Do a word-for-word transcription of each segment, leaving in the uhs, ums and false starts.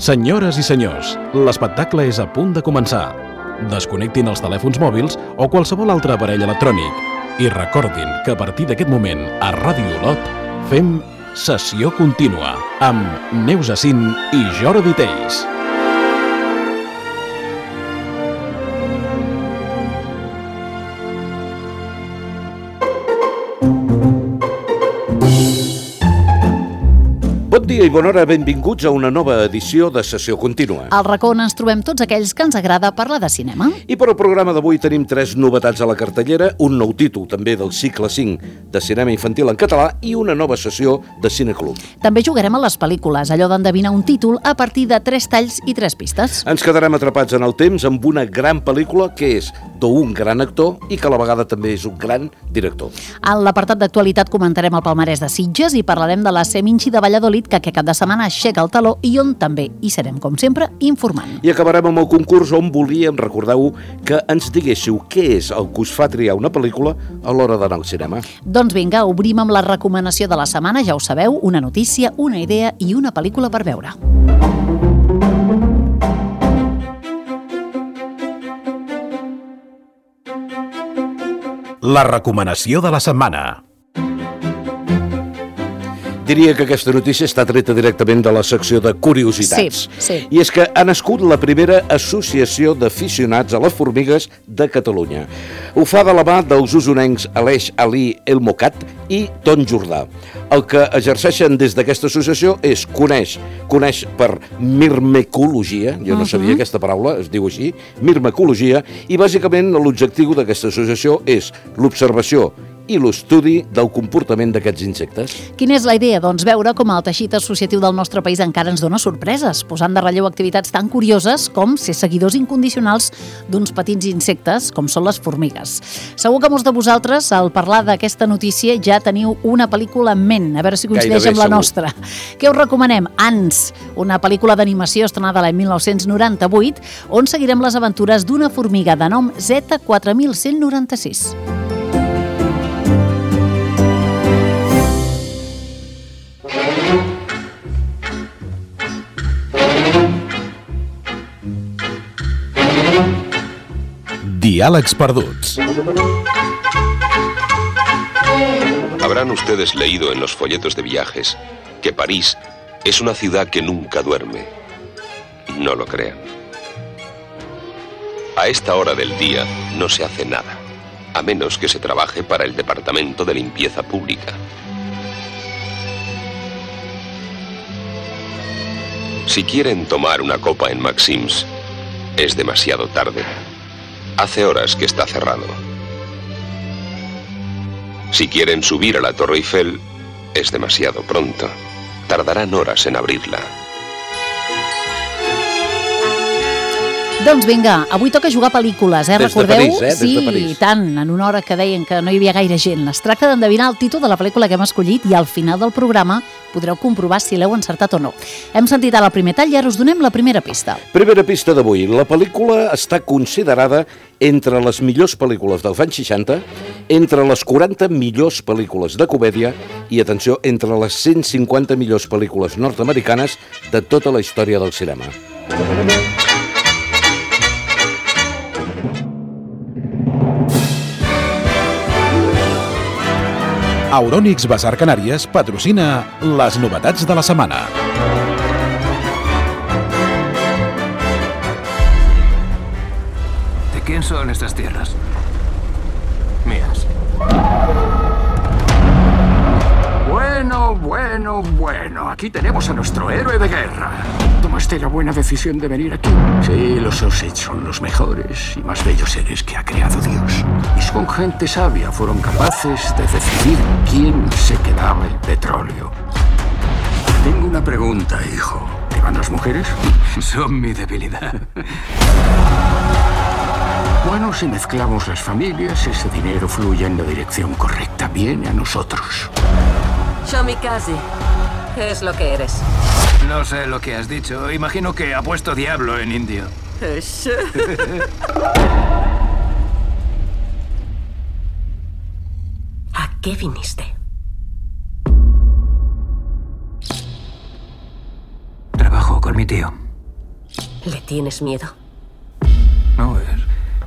Senyores i senyors, l'espectacle és a punt de començar. Desconnectin els telèfons mòbils o qualsevol altre aparell electrònic i recordin que a partir d'aquest moment a Ràdio Olot fem Sessió Contínua amb Neus Acín i Jordi Teis. Bon dia i bona hora, benvinguts a una nova edició de Sessió Contínua. Al racó on ens trobem tots aquells que ens agrada parlar de cinema. I per al programa d'avui tenim tres novetats a la cartellera, un nou títol també del cicle cinc de cinema infantil en català i una nova sessió de Cineclub. També jugarem a les pel·lícules, allò d'endevinar un títol a partir de tres talls i tres pistes. Ens quedarem atrapats en el temps amb una gran pel·lícula que és d'un gran actor i que a la vegada també és un gran director. En l'apartat d'actualitat comentarem el palmarès de Sitges i parlarem de la Seminci de Valladolid, que aquest cap de setmana aixeca el taló i on també hi serem, com sempre, informant. I acabarem amb el concurs on volíem, recordeu, que ens diguéssiu què és el que us fa triar una pel·lícula a l'hora d'anar al cinema. Doncs vinga, obrim amb la recomanació de la setmana, ja ho sabeu, una notícia, una idea i una pel·lícula per veure. La recomanació de la setmana. Diria que aquesta notícia està treta directament de la secció de curiositats. Sí, sí. I és que ha nascut la primera associació d'aficionats a les formigues de Catalunya. Ho fa de la mà dels usonencs Aleix Ali El Mocat i Ton Jordà. El que exerceixen des d'aquesta associació és coneix, coneix per mirmecologia, jo no sabia aquesta paraula, es diu així, mirmecologia, i bàsicament l'objectiu d'aquesta associació és l'observació i l'estudi del comportament d'aquests insectes. Quina és la idea? Doncs veure com el teixit associatiu del nostre país encara ens dona sorpreses, posant de relleu activitats tan curioses com ser seguidors incondicionals d'uns petits insectes com són les formigues. Segur que molts de vosaltres, al parlar d'aquesta notícia, ja teniu una pel·lícula en ment, a veure si coincideix amb la nostra. Què us recomanem? Ants, una pel·lícula d'animació estrenada l'any mil nou-cents noranta-vuit, on seguirem les aventures d'una formiga de nom Z quatre mil cent noranta-sis. Diàlegs perduts. Habrán ustedes leído en los folletos de viajes que París es una ciudad que nunca duerme. No lo crean. A esta hora del día no se hace nada, a menos que se trabaje para el Departamento de Limpieza Pública. Si quieren tomar una copa en Maxim's, es demasiado tarde. Hace horas que está cerrado. Si quieren subir a la Torre Eiffel, es demasiado pronto. Tardarán horas en abrirla. Doncs vinga, avui toca jugar pel·lícules, eh? Des de Recordeu? París, eh? Des de Sí, París. i tant, en una hora que deien que no hi havia gaire gent. Es tracta d'endevinar el títol de la pel·lícula que hem escollit i al final del programa podreu comprovar si l'heu encertat o no. Hem sentit ara el primer tall i ara us donem la primera pista. Primera pista d'avui. La pel·lícula està considerada entre les millors pel·lícules dels anys seixanta, entre les quaranta millors pel·lícules de comèdia i, atenció, entre les cent cinquanta millors pel·lícules nord-americanes de tota la història del cinema. Eurònix Basar Canàries patrocina les novetats de la setmana. ¿De quién son estas tierras? Mías. Bueno, bueno, bueno. Aquí tenemos a nuestro héroe de guerra. ¿Tomaste la buena decisión de venir aquí? Sí, los Osage son los mejores y más bellos seres que ha creado Dios. Y son gente sabia, fueron capaces de decidir quién se quedaba el petróleo. Tengo una pregunta, hijo. ¿Te van las mujeres? Son mi debilidad. Bueno, si mezclamos las familias, ese dinero fluye en la dirección correcta. Viene a nosotros. Shomikaze, ¿qué es lo que eres? No sé lo que has dicho. Imagino que ha puesto diablo en indio. ¿A qué viniste? Trabajo con mi tío. Le tienes miedo. No, es...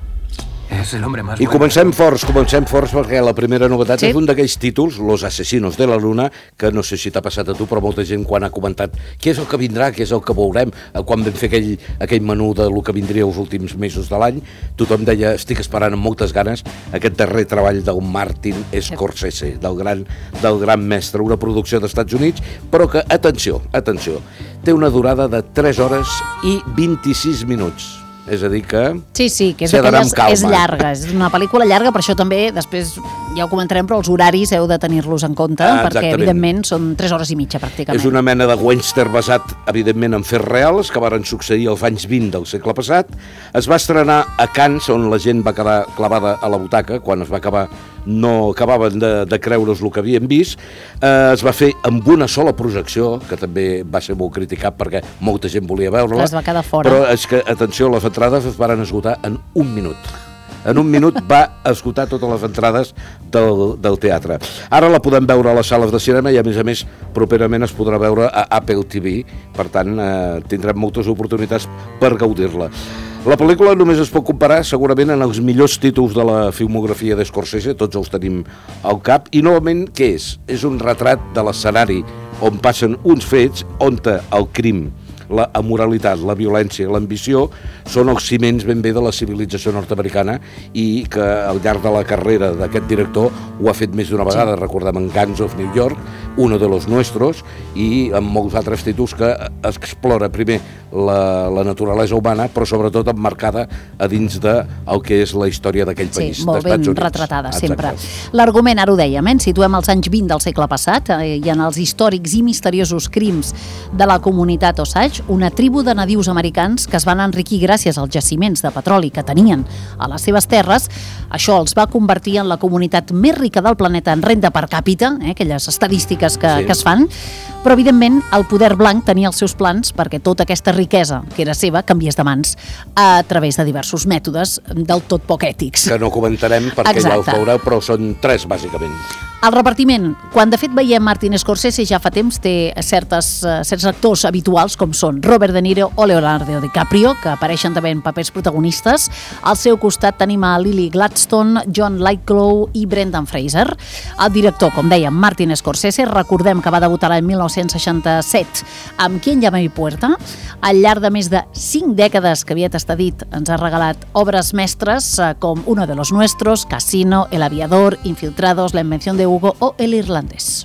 És el hombre más I bueno. comencem forts, comencem forts perquè la primera novetat Sí. és un d'aquells títols, Los asesinos de la luna, que no sé si t'ha passat a tu, però molta gent quan ha comentat què és el que vindrà, què és el que veurem, quan vam fer aquell, aquell menú de lo que vindria els últims mesos de l'any, tothom deia, estic esperant amb moltes ganes aquest darrer treball del Martin Scorsese, del gran, del gran mestre, una producció dels Estats Units, però que, atenció, atenció, té una durada de tres hores i vint-i-sis minuts. És a dir que... Sí, sí, que és s'ha d'anar d'aquelles... amb calma. És llarga, és una pel·lícula llarga, per això també, després ja ho comentarem, però els horaris heu de tenir-los en compte, Ah, perquè, exactament. evidentment, són tres hores i mitja, pràcticament. És una mena de western basat, evidentment, en fets reals, que varen succeir als anys vint del segle passat. Es va estrenar a Cannes, on la gent va quedar clavada a la butaca, quan es va acabar no acabaven de, de creure's el que havien vist. Eh, es va fer amb una sola projecció, que també va ser molt criticat perquè molta gent volia veure-la. Es va quedar fora. Però és que, atenció, les entrades es van esgotar en un minut. En un minut va esgotar totes les entrades del, del teatre. Ara la podem veure a les sales de cinema i, a més a més, properament es podrà veure a Apple T V. Per tant, eh, tindrem moltes oportunitats per gaudir-la. La pel·lícula només es pot comparar segurament en els millors títols de la filmografia d'Scorsese, tots els tenim al cap, i novament, què és? És un retrat de l'escenari on passen uns fets on el crim, la amoralitat, la violència i l'ambició són els ciments ben bé de la civilització nord-americana i que al llarg de la carrera d'aquest director ho ha fet més d'una vegada. Sí. Recordem en Gangs of New York, Uno de los Nuestros, i amb molts altres títols que explora primer la, la naturalesa humana, però sobretot emmarcada a dins de el que és la història d'aquell Sí, país, molt d'Estats ben Units. retratada, Exacte. sempre. L'argument, ara ho dèiem, eh? Ens situem als anys vint del segle passat eh, i en els històrics i misteriosos crims de la comunitat Osage, una tribu de nadius americans que es van enriquir gràcies als jaciments de petroli que tenien a les seves terres. Això els va convertir en la comunitat més rica del planeta en renda per càpita, eh? Aquelles estadístiques que, Sí. que es fan, però evidentment el poder blanc tenia els seus plans perquè tota aquesta riquesa que era seva canviés de mans a través de diversos mètodes del tot poc ètics. Que no comentarem perquè Exacte. ja els veureu, però són tres, bàsicament. El repartiment, quan de fet veiem Martin Scorsese ja fa temps, té certes, uh, certs actors habituals com són Robert De Niro o Leonardo DiCaprio, que apareixen també en papers protagonistes. Al seu costat tenim a Lily Gladstone, John Lithgow i Brendan Fraser. El director, com dèiem, Martin Scorsese, recordem que va debutar l'any mil nou-cents seixanta-set amb Quien llama a mi puerta. Al llarg de més de cinc dècades que havia estat dit, ens ha regalat obres mestres uh, com Uno de los Nuestros, Casino, El aviador, Infiltrados, La invención de Hugo o El irlandés.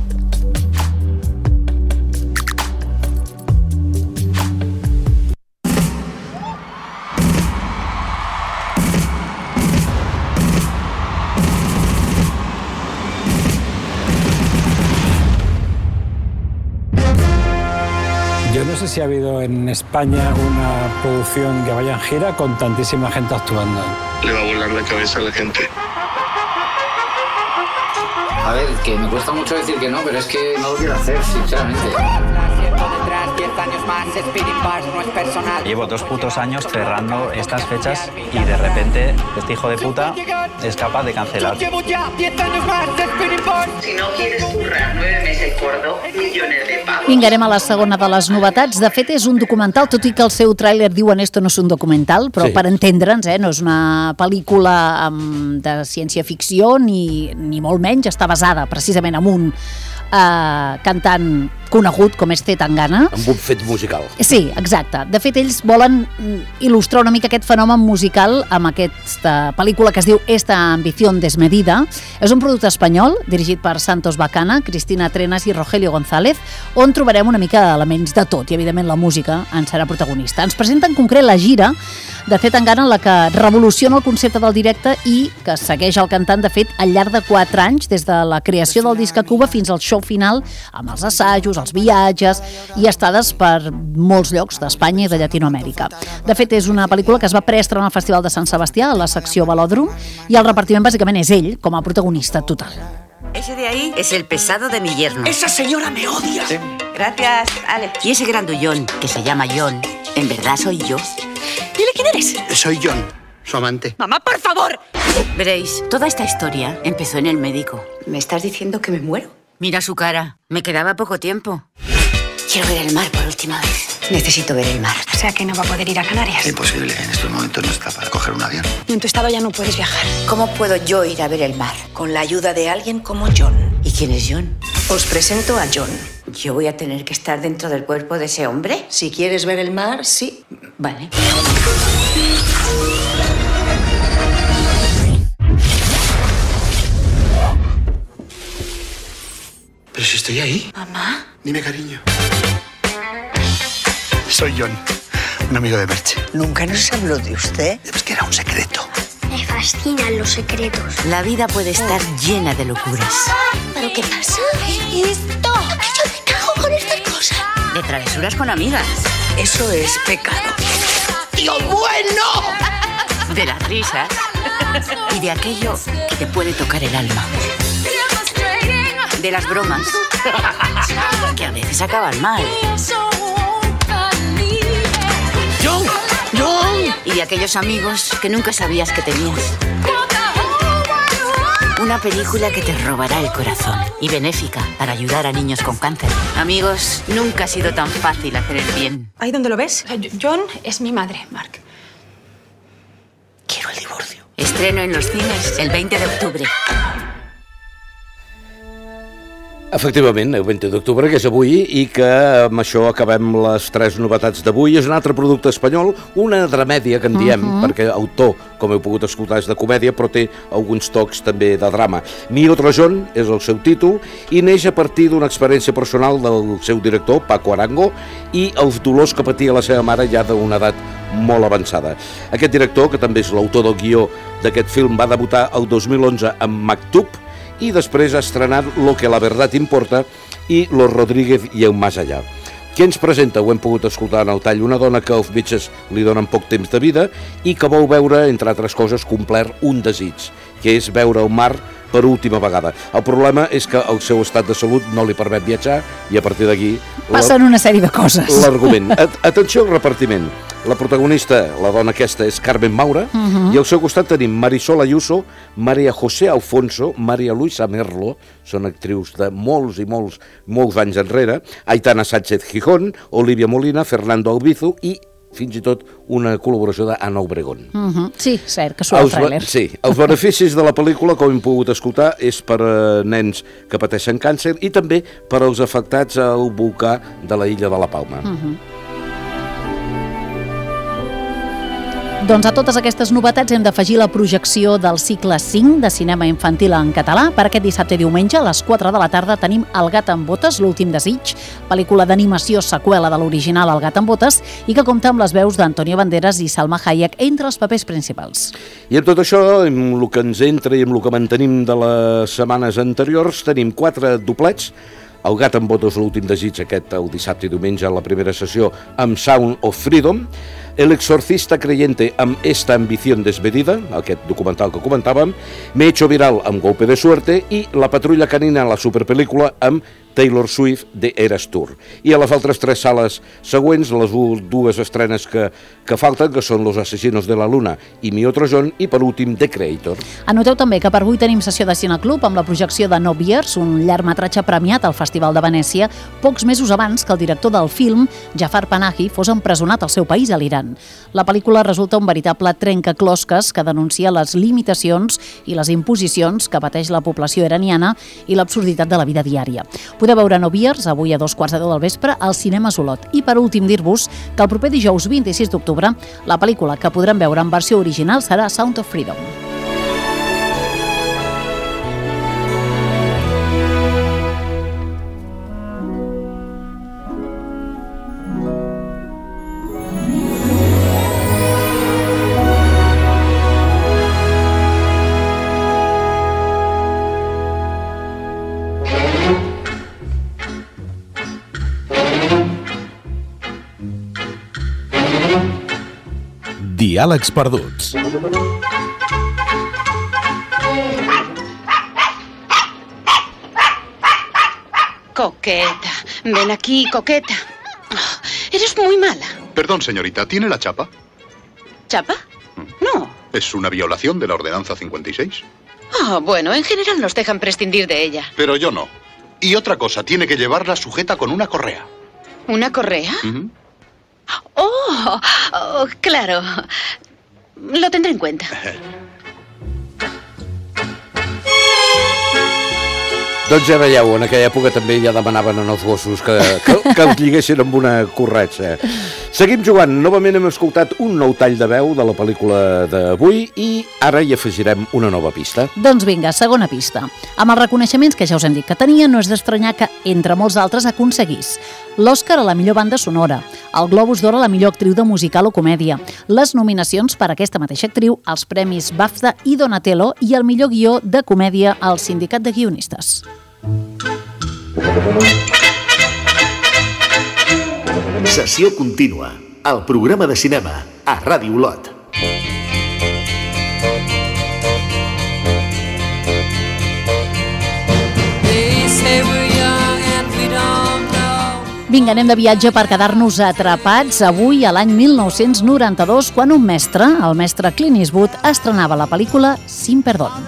Yo no sé si ha habido en España una producción que vaya en gira con tantísima gente actuando. Le va a volar la cabeza a la gente. A ver, que me cuesta mucho decir que no, pero es que no lo quiero hacer, sinceramente. Llevo dos putos años cerrando estas fechas y de repente este hijo de puta es capaz de cancelar. Si no quieres currar nueve meses por dos millones de pavos. Vinga, anem a la segona de les novetats. De fet, és un documental, tot i que el seu tràiler diuen esto no és un documental, però Sí. per entendre'ns, eh, no és una pel·lícula um, de ciència-ficció ni, ni molt menys, està basada precisament en un uh, cantant conegut com és C. Tangana. Amb un fet musical. Sí, exacte. De fet, ells volen il·lustrar una mica aquest fenomen musical amb aquesta pel·lícula que es diu Esta ambición desmedida. És un producte espanyol dirigit per Santos Bacana, Cristina Trenas i Rogelio González, on trobarem una mica elements de tot i, evidentment, la música en serà protagonista. Ens presenta en concret la gira de C. Tangana en la que revoluciona el concepte del directe i que segueix el cantant, de fet, al llarg de quatre anys, des de la creació del disc a Cuba fins al show final, amb els assajos, els viatges i estades per molts llocs d'Espanya i de Llatinoamèrica. De fet, és una pel·lícula que es va preestrenar al Festival de Sant Sebastià, a la secció Velòdrom, i el repartiment bàsicament és ell, com a protagonista total. Ese de ahí es el pesado de mi yerno. Esa señora me odia. Sí. Gracias, Ale. Y ese grandullón, que se llama John, en verdad soy yo. Dile quién eres. Soy John, su amante. Mamá, por favor. Veréis, toda esta historia empezó en el médico. ¿Me estás diciendo que me muero? Mira su cara. Me quedaba poco tiempo. Quiero ver el mar por última vez. Necesito ver el mar. O sea que no va a poder ir a Canarias. Imposible, en estos momentos no está para coger un avión. En tu estado ya no puedes viajar. ¿Cómo puedo yo ir a ver el mar? Con la ayuda de alguien como John. ¿Y quién es John? Os presento a John. ¿Yo voy a tener que estar dentro del cuerpo de ese hombre? Si quieres ver el mar, sí. Vale. Pero si estoy ahí. Mamá. Dime, cariño. Soy John, un amigo de Merche. ¿Nunca nos habló de usted? Es que era un secreto. Me fascinan los secretos. La vida puede estar llena de locuras. ¿Pero qué pasa? Esto. Que yo me cago con estas cosas. De travesuras con amigas. Eso es pecado. ¡Tío bueno! De las risas. Y de aquello que te puede tocar el alma. De las bromas. Que a veces acaban mal. ¡John! ¡John! Y de aquellos amigos que nunca sabías que tenías. Una película que te robará el corazón y benéfica para ayudar a niños con cáncer. Amigos, nunca ha sido tan fácil hacer el bien. ¿Ahí dónde lo ves? John es mi madre, Mark. Quiero el divorcio. Estreno en los cines el veinte de octubre. Efectivament, el vint d'octubre, que és avui, i que amb això acabem les tres novetats d'avui. És un altre producte espanyol, una dramèdia, que en diem, uh-huh. perquè autor, com heu pogut escoltar, és de comèdia, però té alguns tocs també de drama. Mi otro John és el seu títol, i neix a partir d'una experiència personal del seu director, Paco Arango, i els dolors que patia la seva mare ja d'una edat molt avançada. Aquest director, que també és l'autor del guió d'aquest film, va debutar el dos mil onze amb Maktub, i després ha estrenat Lo que la verdad importa i Los Rodríguez i el más allá. Qui ens presenta, ho hem pogut escoltar en el tall, una dona que els metges li donen poc temps de vida i que vol veure, entre altres coses, complert un desig, que és veure el mar per última vegada. El problema és que el seu estat de salut no li permet viatjar i a partir d'aquí... Passen una sèrie de coses. L'argument. Atenció al repartiment. La protagonista, la dona aquesta, és Carmen Maura, uh-huh. i al seu costat tenim Marisol Ayuso, María José Alfonso, María Luisa Merlo, són actrius de molts i molts, molts anys enrere, Aitana Sánchez Gijón, Olivia Molina, Fernando Albizu i fins i tot una col·laboració d'Anna Obregón. Uh-huh. Sí, cert, que surt el tràiler. Sí, els beneficis de la pel·lícula, com hem pogut escoltar, és per a nens que pateixen càncer i també per als afectats al volcà de la illa de la Palma. Uh-huh. Doncs a totes aquestes novetats hem d'afegir la projecció del cicle cinc de cinema infantil en català. Per aquest dissabte i diumenge, a les quatre de la tarda, tenim El gat amb botes, l'últim desig, pel·lícula d'animació seqüela de l'original El gat amb botes, i que compta amb les veus d'Antonio Banderas i Salma Hayek entre els papers principals. I amb tot això, amb el que ens entra i amb el que mantenim de les setmanes anteriors, tenim quatre doblets. El gat amb botes, l'últim desig, aquest el dissabte i diumenge, a la primera sessió, amb Sound of Freedom. El exorcista creyente amb Esta ambición desmedida, aquest documental que comentàvem, Me hecho viral amb Golpe de suerte i La patrulla canina, la superpel·lícula amb Taylor Swift de Eras Tour. I a les altres tres sales següents, les dues estrenes que, que falten, que són Los asesinos de la luna i Mi otro John, i per últim The Creator. Anoteu també que per avui tenim sessió de Cineclub amb la projecció de No Beers, un llargmetratge premiat al Festival de Venècia, pocs mesos abans que el director del film, Jafar Panahi, fos empresonat al seu país, a l'Iran. La pel·lícula resulta un veritable trencaclosques que denuncia les limitacions i les imposicions que pateix la població iraniana i l'absurditat de la vida diària. Podeu veure No Beers avui a dos quarts de deu del vespre al Cinema Olot. I per últim dir-vos que el proper dijous vint-i-sis d'octubre la pel·lícula que podrem veure en versió original serà Sound of Freedom. Diàlegs perduts. Coqueta, ven aquí, coqueta. Oh, eres muy mala. Perdón, señorita, ¿tiene la chapa? ¿Chapa? No. Es una violación de la Ordenanza cincuenta y seis. Ah, oh, bueno, en general nos dejan prescindir de ella. Pero yo no. Y otra cosa, tiene que llevarla sujeta con una correa. ¿Una correa? Uh-huh. Oh, oh, claro. Lo tendré en cuenta. Doncs ja veieu, en aquella època també ja demanaven als gossos que, que, que els lliguessin amb una corretja. Seguim jugant. Novament hem escoltat un nou tall de veu de la pel·lícula d'avui i ara hi afegirem una nova pista. Doncs vinga, segona pista. Amb els reconeixements que ja us hem dit que tenia, no és d'estranyar que, entre molts altres, aconseguís l'Oscar a la millor banda sonora, el Globus d'Or a la millor actriu de musical o comèdia, les nominacions per a aquesta mateixa actriu als premis BAFTA i Donatello i el millor guió de comèdia al Sindicat de Guionistes. Sessió contínua, el programa de cinema a Ràdio Olot. Vinga, anem de viatge per quedar-nos atrapats avui a l'any mil nou-cents noranta-dos, quan un mestre, el mestre Clint Eastwood, estrenava la pel·lícula Sin Perdón.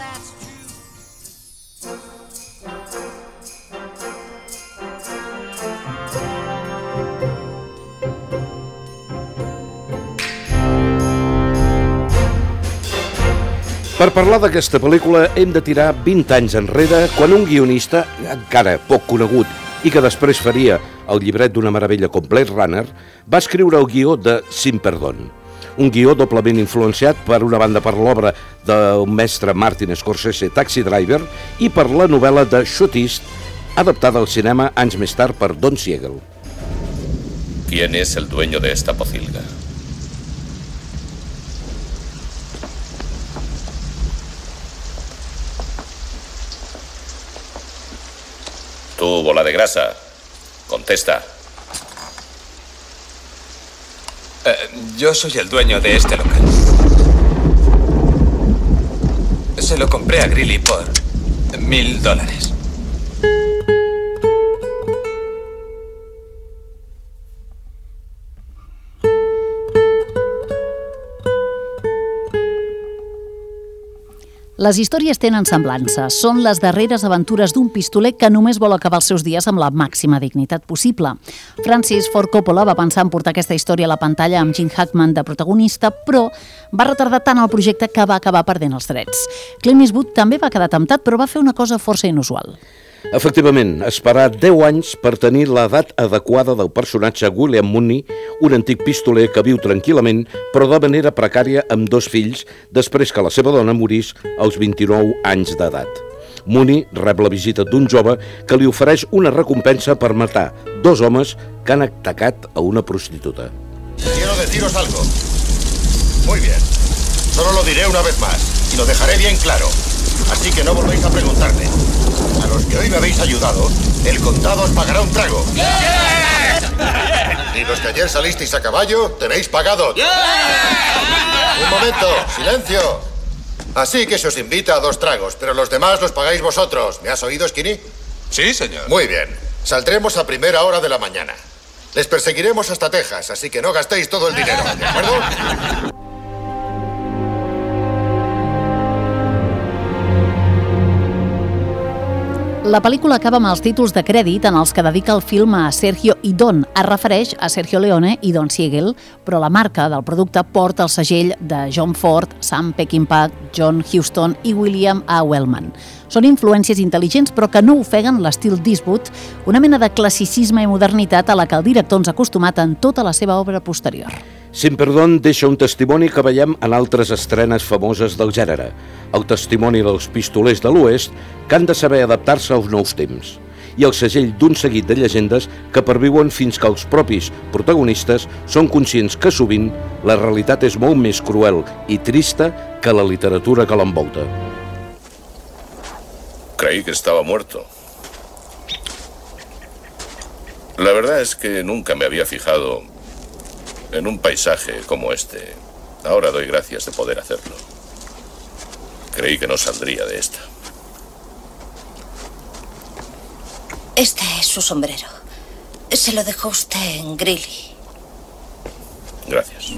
Per parlar d'aquesta pel·lícula hem de tirar vint anys enrere, quan un guionista, encara poc conegut, i que després faria el llibret d'una meravella com Blade Runner, va escriure el guió de Sin Perdón. Un guió doblement influenciat per una banda per l'obra del mestre Martin Scorsese, Taxi Driver, i per la novel·la de Shootist, adaptada al cinema anys més tard per Don Siegel. ¿Quién es el dueño de esta pocilga? Tú, bola de grasa, contesta. Eh, yo soy el dueño de este local. Se lo compré a Grilly por mil dólares. Les històries tenen semblança. Són les darreres aventures d'un pistoler que només vol acabar els seus dies amb la màxima dignitat possible. Francis Ford Coppola va pensar en portar aquesta història a la pantalla amb Gene Hackman de protagonista, però va retardar tant el projecte que va acabar perdent els drets. Clint Eastwood també va quedar temptat, però va fer una cosa força inusual. Efectivament, esperar deu anys per tenir l'edat adequada del personatge William Mooney, un antic pistoler que viu tranquil·lament, però de manera precària amb dos fills, després que la seva dona morís als vint-i-nou anys d'edat. Mooney rep la visita d'un jove que li ofereix una recompensa per matar dos homes que han atacat a una prostituta. Quiero deciros algo. Muy bien. Solo lo diré una vez más y lo dejaré bien claro. Así que no volvéis a preguntarme. A los que hoy me habéis ayudado, el condado os pagará un trago. ¡Yeah! Y los que ayer salisteis a caballo, tenéis pagado. ¡Yeah! Un momento, silencio. Así que se os invita a dos tragos, pero los demás los pagáis vosotros. ¿Me has oído, Skinny? Sí, señor. Muy bien. Saldremos a primera hora de la mañana. Les perseguiremos hasta Texas, así que no gastéis todo el dinero, ¿de acuerdo? La pel·lícula acaba amb els títols de crèdit en els que dedica el film a Sergio i Don. Es refereix a Sergio Leone i Don Siegel, però la marca del producte porta el segell de John Ford, Sam Peckinpah, John Huston i William A. Wellman. Són influències intel·ligents però que no ofeguen l'estil d'Eastwood, una mena de classicisme i modernitat a la que el director ens ha acostumat en tota la seva obra posterior. Sin Perdón deixa un testimoni que veiem en altres estrenes famoses del gènere, el testimoni dels pistolers de l'Oest que han de saber adaptar-se als nous temps, i el segell d'un seguit de llegendes que perviuen fins que els propis protagonistes són conscients que sovint la realitat és molt més cruel i trista que la literatura que l'envolta. Creí que estaba muerto. La verdad es que nunca me había fijado en un paisaje como este. Ahora doy gracias de poder hacerlo. Creí que no saldría de esta. Este es su sombrero. Se lo dejó usted en Grilly. Gracias.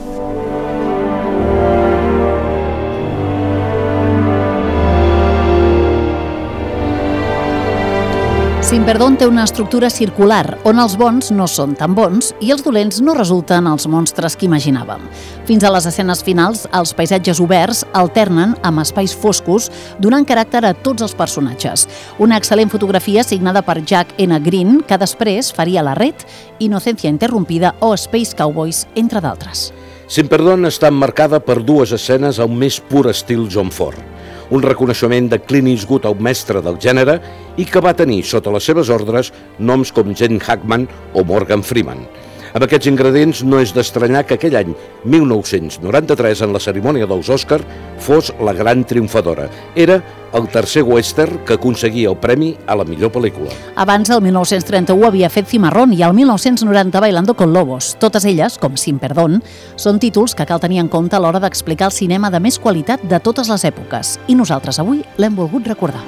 Sin Sin Perdón té una estructura circular, on els bons no són tan bons i els dolents no resulten els monstres que imaginàvem. Fins a les escenes finals, els paisatges oberts alternen amb espais foscos, donant caràcter a tots els personatges. Una excel·lent fotografia signada per Jack N. Green, que després faria La Red, Inocencia Interrompida o Space Cowboys, entre d'altres. Sin Perdón està emmarcada per dues escenes al més pur estil John Ford. Un reconeixement de Clint Eastwood al mestre del gènere i que va tenir sota les seves ordres noms com Gene Hackman o Morgan Freeman. Amb aquests ingredients no és d'estranyar que aquell any, mil nou-cents noranta-tres, en la cerimònia dels Òscar, fos la gran triomfadora. Era el tercer western que aconseguia el premi a la millor pel·lícula. Abans, el mil nou-cents trenta-u, havia fet Cimarrón i el mil nou-cents noranta Bailando con Lobos. Totes elles, com Sin Perdón, són títols que cal tenir en compte a l'hora d'explicar el cinema de més qualitat de totes les èpoques. I nosaltres avui l'hem volgut recordar.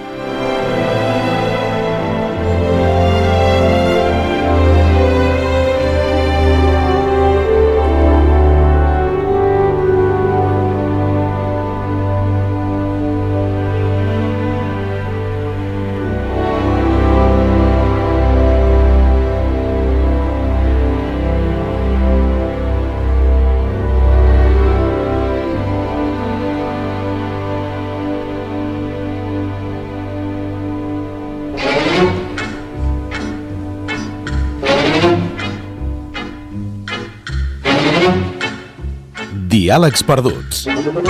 Diàlegs perduts.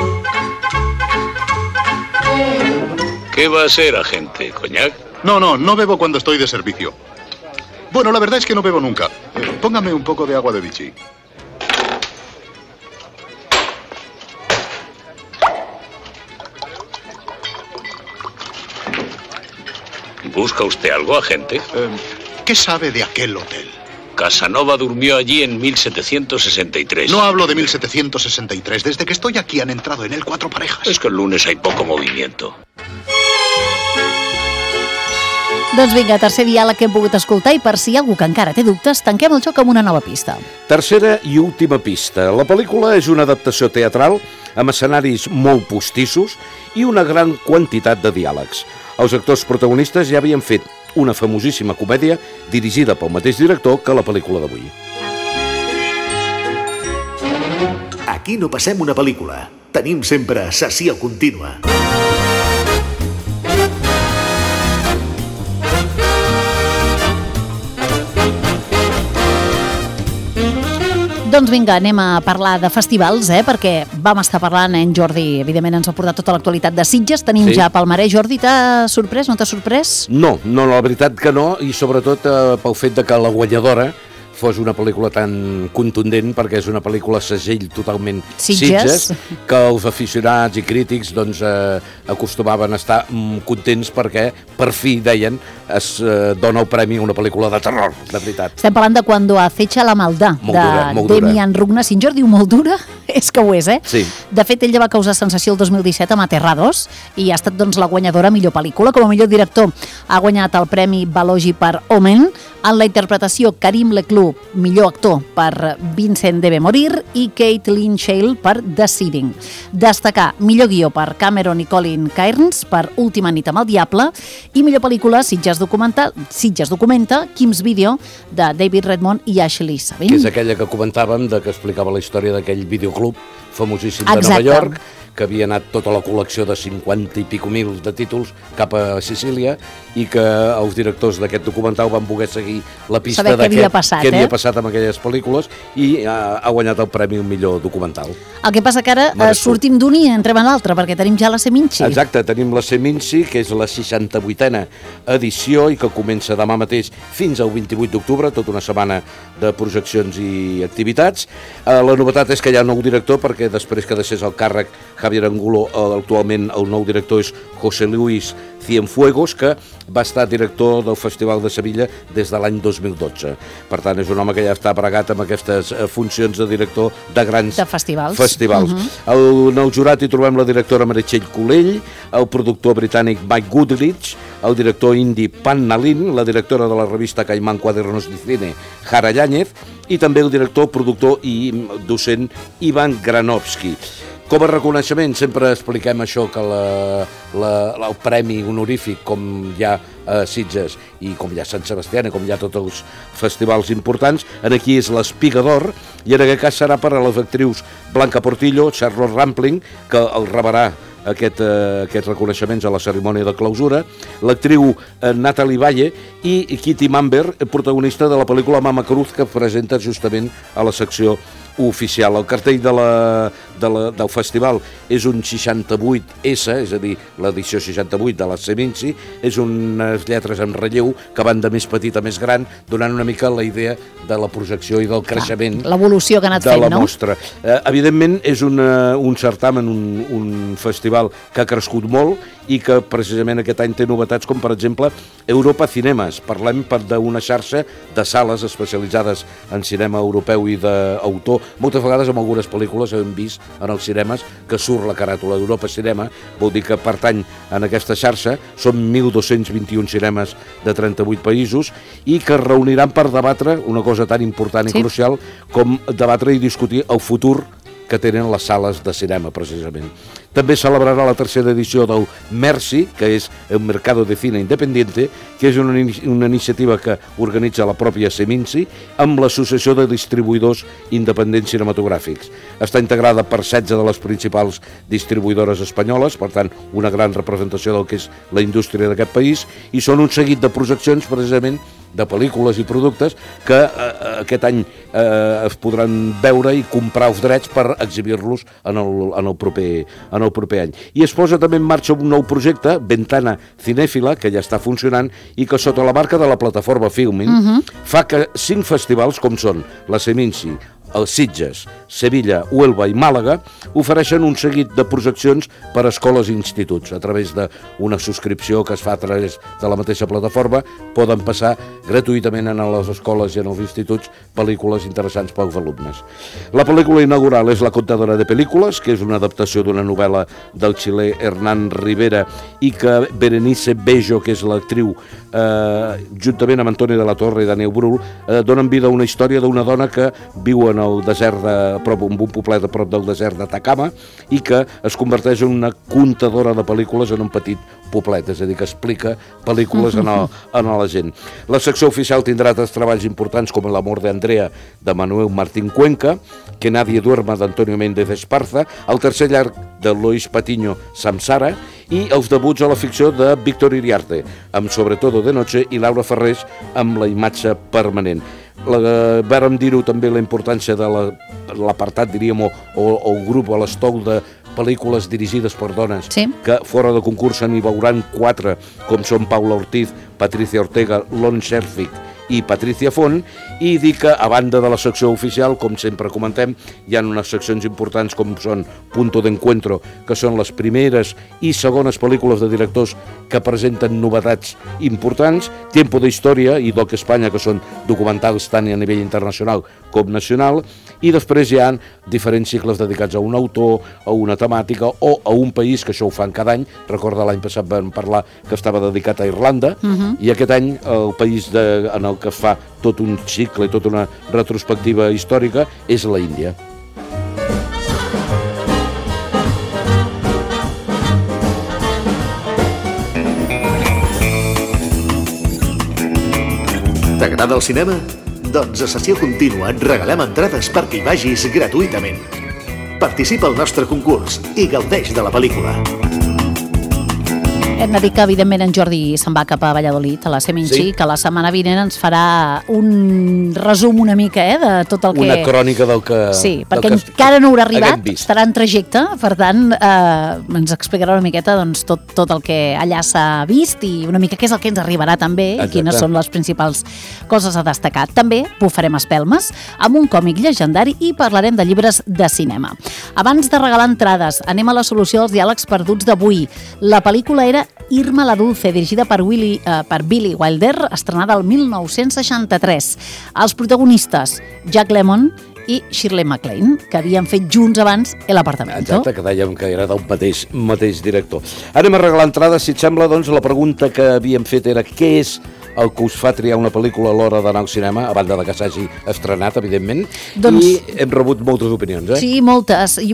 ¿Qué va a ser, agente? ¿Coñac? No, no, no bebo cuando estoy de servicio. Bueno, la verdad es que no bebo nunca. Eh, póngame un poco de agua de Vichy. ¿Busca usted algo, agente? Eh, ¿Qué sabe de aquel hotel? Casanova durmió allí en mil setecientos sesenta y tres. No hablo de mil setecientos sesenta y tres. Desde que estoy aquí han entrado en él cuatro parejas. Es que el lunes hay poco movimiento. Doncs vinga, tercer diàleg que hem pogut escoltar i per si hi ha algú que encara té dubtes, tanquem el joc amb una nova pista. Tercera i última pista. La pel·lícula és una adaptació teatral amb escenaris molt postissos i una gran quantitat de diàlegs. Els actors protagonistes ja havien fet una famosíssima comèdia dirigida pel mateix director que la pel·lícula d'avui. Aquí no passem una pel·lícula. Tenim sempre sessió contínua. Doncs vinga, anem a parlar de festivals, eh? Perquè vam estar parlant, en Jordi, evidentment ens ha portat tota l'actualitat de Sitges, tenim sí. ja palmarès. Jordi, t'ha sorprès, no t'ha sorprès? No, no, la veritat que no, i sobretot eh, pel fet de que la guanyadora fos una pel·lícula tan contundent, perquè és una pel·lícula segell totalment Sitges, Sitges que els aficionats i crítics doncs, eh, acostumaven a estar mm, contents perquè per fi, deien, es eh, dona el premi a una pel·lícula de terror, de veritat. Estem parlant de Cuando acecha la maldad, dura, de Demian Rugna. Si en Jordi diu molt dura, és que ho és, eh? Sí. De fet, ell ja va causar sensació el dos mil disset amb Aterrados i ha estat doncs, la guanyadora millor pel·lícula. Com a millor director ha guanyat el Premi Balogi per Omen, en la interpretació Karim Leclou, millor actor per Vincent debe morir, i Kate Lynshale per The Seeding. Destacar millor guió per Cameron i Colin Cairns per Última nit amb el diable i millor pel·lícula Sitges Documenta, Sitges Documenta, Kim's Video, de David Redmond i Ashley Sabin. Que és aquella que comentàvem, de que explicava la història d'aquell videoclub famosíssim de Exacte. Nova York, que havia anat tota la col·lecció de cinquanta i pico mil de títols cap a Sicília i que els directors d'aquest documental van poder seguir la pista de què havia passat, què havia eh? passat amb aquelles pel·lícules i ha, ha guanyat el premi un millor documental. El que passa que ara eh, sortim d'un i entrem a l'altre, perquè tenim ja la Seminci. Exacte, tenim la Seminci, que és la seixanta-vuitena edició i que comença demà mateix fins al vint-i-vuit d'octubre, tota una setmana de projeccions i activitats. Eh, la novetat és que hi ha un nou director, perquè després que deixés el càrrec Javier Angulo, actualment el nou director és José Luis Cienfuegos, que va estar director del Festival de Sevilla des de l'any dos mil dotze. Per tant, és un home que ja està pregat amb aquestes funcions de director de grans de festivals. festivals. Uh-huh. En el jurat hi trobem la directora Meritxell Colell, el productor britànic Mike Goodrich, el director indi Pan Nalin, la directora de la revista Caimán Cuadernos de Cine, Jara Yáñez, i també el director, productor i docent Ivan Granovski. Com a reconeixement sempre expliquem això, que la, la, el premi honorífic, com ja a Sitges i com hi ha Sant Sebastià i com hi ha tots els festivals importants, aquí és l'Espiga d'Or, i en aquest cas serà per a les actrius Blanca Portillo, Charlotte Rampling, que el rebrà aquest, eh, aquests reconeixements a la cerimònia de clausura, l'actriu eh, Natalie Valle i Kitty Mamber, protagonista de la pel·lícula Mama Cruz, que presenta justament a la secció oficial. El cartell de la, de la, del festival és un seixanta-vuit essa, és a dir, l'edició seixanta-vuit de la Seminci, és unes lletres en relleu que van de més petit a més gran, donant una mica la idea de la projecció i del creixement. L'evolució que ha anat fent, no? De la mostra. Eh, evidentment, és una, un certamen, un, un festival que ha crescut molt i que precisament aquest any té novetats com, per exemple, Europa Cinemes. Parlem d'una xarxa de sales especialitzades en cinema europeu i d'autor. Moltes vegades en algunes pel·lícules hem vist en els cinemes que surt la caràtula d'Europa Cinema, vol dir que pertany en aquesta xarxa, són mil dos-cents vint-i-un cinemes de trenta-vuit països i que es reuniran per debatre una cosa tan important i sí. crucial com debatre i discutir el futur que tenen les sales de cinema, precisament. També celebrarà la tercera edició del MERCI, que és el Mercado de Cine Independiente, que és una, una iniciativa que organitza la pròpia Seminci amb l'Associació de Distribuïdors Independents Cinematogràfics. Està integrada per setze de les principals distribuïdores espanyoles, per tant, una gran representació del que és la indústria d'aquest país, i són un seguit de projeccions, precisament, de pel·lícules i productes que eh, aquest any eh, es podran veure i comprar els drets per exhibir-los en, el, en, el proper, en el proper any. I es posa també en marxa un nou projecte, Ventana Cinéfila, que ja està funcionant i que sota la marca de la plataforma Filmin uh-huh. fa que cinc festivals com són la Seminci, els Sitges, Sevilla, Huelva i Màlaga ofereixen un seguit de projeccions per a escoles i instituts. A través d'una subscripció que es fa a través de la mateixa plataforma poden passar gratuïtament a les escoles i en els instituts pel·lícules interessants pels alumnes. La pel·lícula inaugural és La contadora de pel·lícules, que és una adaptació d'una novel·la del xilè Hernán Rivera i que Berenice Bejo, que és l'actriu, eh, juntament amb Antoni de la Torre i Daniel Brühl, eh, donen vida a una història d'una dona que viu en el desert de, prop, en un poblet a prop del desert d'Atacama i que es converteix en una contadora de pel·lícules en un petit poblet, és a dir, que explica pel·lícules en, el, en la gent. La secció oficial tindrà tres treballs importants com L'amor de Andrea, de Manuel Martín Cuenca, Que nadie duerma, d'Antonio Méndez Esparza, el tercer llarg de Lois Patiño, Samsara, i els debuts a la ficció de Víctor Iriarte, amb Sobretodo de noche, i Laura Ferrés, amb La imatge permanent. La, vàrem dir-ho també la importància de l'apartat, la, diríem, o, o el grup a l'estol de pel·lícules dirigides per dones, sí. que fora de concurs n'hi veuran quatre, com són Paula Ortiz, Patricia Ortega, Lon Scherfig i Patricia Font, i dir que a banda de la secció oficial, com sempre comentem, hi ha unes seccions importants com són Punto de Encuentro, que són les primeres i segones pel·lícules de directors que presenten novetats importants, Tiempo de Història i Doc Espanya, que són documentals tant a nivell internacional com nacional, i després hi ha diferents cicles dedicats a un autor, a una temàtica o a un país, que això ho fan cada any. Recorda l'any passat vam parlar que estava dedicat a Irlanda, uh-huh. i aquest any el país de, en el que fa tot un cicle i tota una retrospectiva històrica és la Índia. T'agrada el cinema? Doncs a Sessió Contínua et regalem entrades perquè hi vagis gratuïtament. Participa al nostre concurs i gaudeix de la pel·lícula. Hem de dir que, evidentment, en Jordi se'n va cap a Valladolid, a la Seminci, sí. que la setmana vinent ens farà un resum una mica eh, de tot el que... Una crònica del que... Sí, perquè que encara no haurà arribat, estarà en trajecte, per tant, eh, ens explicarà una miqueta doncs, tot, tot el que allà s'ha vist i una mica què és el que ens arribarà també i quines són les principals coses a destacar. També bufarem espelmes amb un còmic llegendari i parlarem de llibres de cinema. Abans de regalar entrades, anem a la solució dels diàlegs perduts d'avui. La pel·lícula era Irma la Dulce, dirigida per, Willy, eh, per Billy Wilder, estrenada el mil nou-cents seixanta-tres. Els protagonistes, Jack Lemmon i Shirley MacLaine, que havien fet junts abans El apartamento. Exacte, que dèiem que era del mateix, mateix director. Anem a regalar entrades, si et sembla, doncs la pregunta que havíem fet era què és el que us fa triar una pel·lícula a l'hora d'anar al cinema, a banda de que s'hagi estrenat, evidentment, doncs, i hem rebut moltes opinions, eh? Sí, moltes. I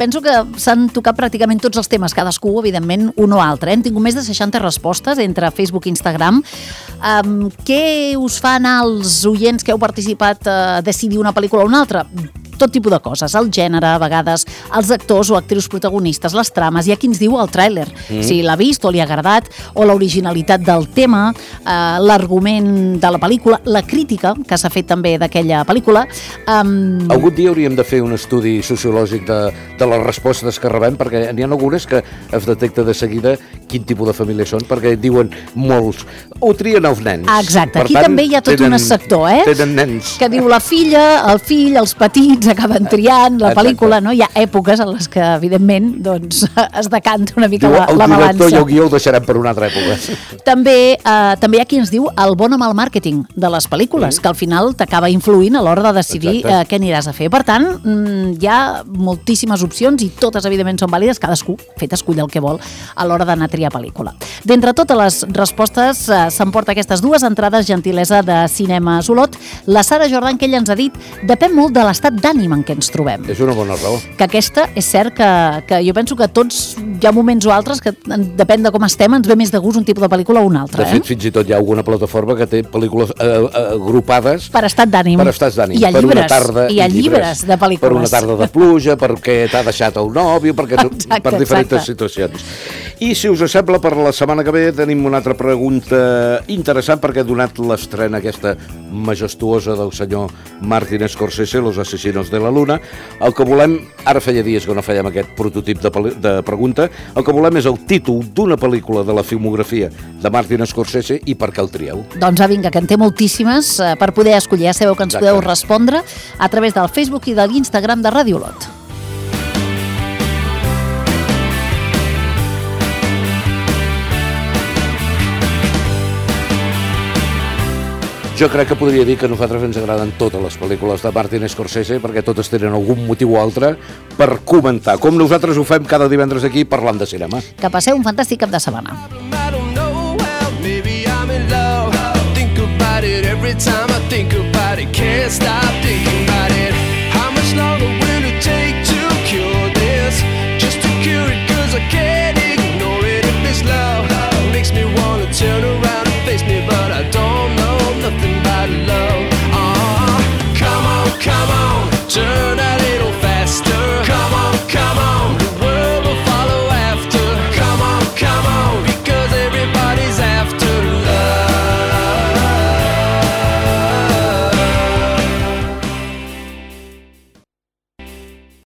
penso que s'han tocat pràcticament tots els temes, cadascú, evidentment, un o altre. Hem tingut més de seixanta respostes entre Facebook i Instagram. Um, què us fa anar als oients que heu participat a decidir una pel·lícula o una altra? Tot tipus de coses, el gènere, a vegades, els actors o actrius protagonistes, les trames, hi ha qui ens diu el tràiler, mm. si l'ha vist o li ha agradat, o l'originalitat del tema, eh, l'argument de la pel·lícula, la crítica que s'ha fet també d'aquella pel·lícula. Um... Algun dia hauríem de fer un estudi sociològic de, de les respostes que rebem, perquè n'hi ha algunes que es detecta de seguida quin tipus de família són, perquè diuen molts, ho trien els nens. Exacte, per aquí tant, també hi ha tot tenen, un sector, eh? Tenen nens. Que diu la filla, el fill, els petits, acaben triant la pel·lícula, no? Hi ha èpoques en les que, evidentment, doncs, es decanta una mica diu, la, la balança. El director i el guió ho deixarem per una altra època. També, eh, també hi ha qui ens diu el bon o mal màrqueting de les pel·lícules, mm. que al final t'acaba influint a l'hora de decidir eh, què aniràs a fer. Per tant, mm, hi ha moltíssimes opcions i totes, evidentment, són vàlides. Cadascú fet escull el que vol a l'hora d'anar a triar pel·lícula. D'entre totes les respostes, eh, s'emporta aquestes dues entrades, gentilesa de Cinema Olot. La Sara Jordan, que ella ens ha dit, depèn molt de l'estat d'ànim en què ens trobem. És una bona raó. Que aquesta, és cert que, que jo penso que tots, hi ha moments o altres que depèn de com estem, ens ve més de gust un tipus de pel·lícula o un altre. De fet, eh? fins i tot hi ha alguna plataforma que té pel·lícules eh, agrupades per estat d'ànim. Per estats d'ànim. I a per llibres, una tarda, i a llibres de pel·lícules. Per una tarda de pluja, perquè t'ha deixat el nòvio, perquè exacte, per diferents exacte. situacions. I si us sembla, per la setmana que ve tenim una altra pregunta interessant, perquè donat l'estrena aquesta majestuosa del senyor Martin Scorsese, Los asesinos de la luna, el que volem, ara feia dies que no fèiem aquest prototip de, de pregunta, el que volem és el títol d'una pel·lícula de la filmografia de Martin Scorsese i per què el trieu. Doncs vinga, que en té moltíssimes eh, per poder escollir. Ja sabeu que ens Exacte. Podeu respondre a través del Facebook i de l'Instagram de Ràdio Olot. Jo crec que podria dir que a nosaltres ens agraden totes les pel·lícules de Martin Scorsese perquè totes tenen algun motiu o altre per comentar, com nosaltres ho fem cada divendres aquí parlant de cinema. Que passeu un fantàstic cap de setmana. Every time I think about it, can't stop thinking.